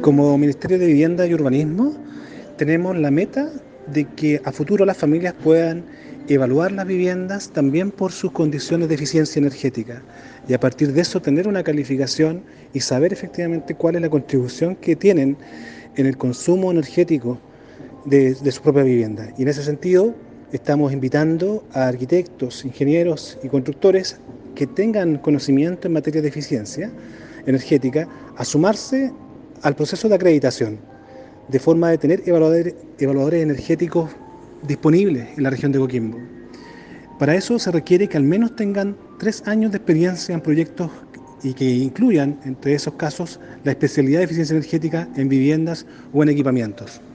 Como Ministerio de Vivienda y Urbanismo, tenemos la meta de que a futuro las familias puedan evaluar las viviendas también por sus condiciones de eficiencia energética y a partir de eso tener una calificación y saber efectivamente cuál es la contribución que tienen en el consumo energético de su propia vivienda. Y en ese sentido estamos invitando a arquitectos, ingenieros y constructores que tengan conocimiento en materia de eficiencia energética a sumarse al proceso de acreditación, de forma de tener evaluadores energéticos disponibles en la región de Coquimbo. Para eso se requiere que al menos tengan 3 años de experiencia en proyectos y que incluyan, entre esos casos, la especialidad de eficiencia energética en viviendas o en equipamientos.